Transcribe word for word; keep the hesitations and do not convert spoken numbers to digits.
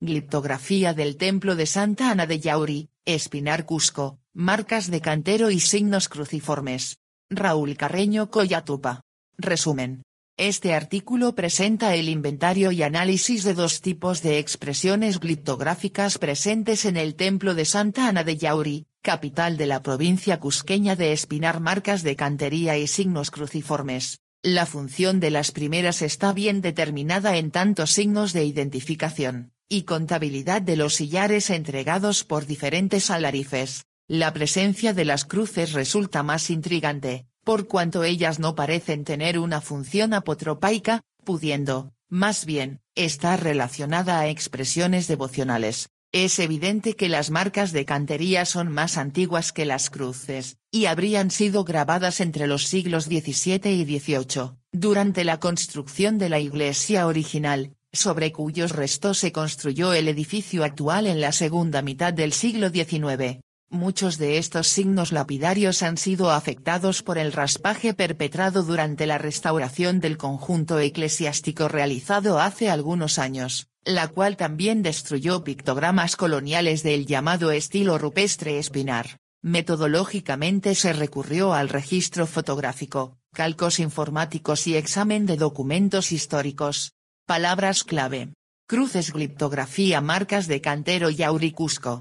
Gliptografía del Templo de Santa Ana de Yauri, Espinar Cusco, marcas de cantero y signos cruciformes. Raúl Carreño Collatupa. Resumen. Este artículo presenta el inventario y análisis de dos tipos de expresiones gliptográficas presentes en el Templo de Santa Ana de Yauri, capital de la provincia cusqueña de Espinar, marcas de cantería y signos cruciformes. La función de las primeras está bien determinada en tanto signos de identificación y contabilidad de los sillares entregados por diferentes alarifes. La presencia de las cruces resulta más intrigante, por cuanto ellas no parecen tener una función apotropaica, pudiendo, más bien, estar relacionada a expresiones devocionales. Es evidente que las marcas de cantería son más antiguas que las cruces, y habrían sido grabadas entre los siglos diecisiete y dieciocho, durante la construcción de la iglesia original, sobre cuyos restos se construyó el edificio actual en la segunda mitad del siglo diecinueve. Muchos de estos signos lapidarios han sido afectados por el raspaje perpetrado durante la restauración del conjunto eclesiástico realizado hace algunos años, la cual también destruyó pictogramas coloniales del llamado estilo rupestre Espinar. Metodológicamente se recurrió al registro fotográfico, calcos informáticos y examen de documentos históricos. Palabras clave. Cruces, gliptografía, marcas de cantero Yauri Cusco.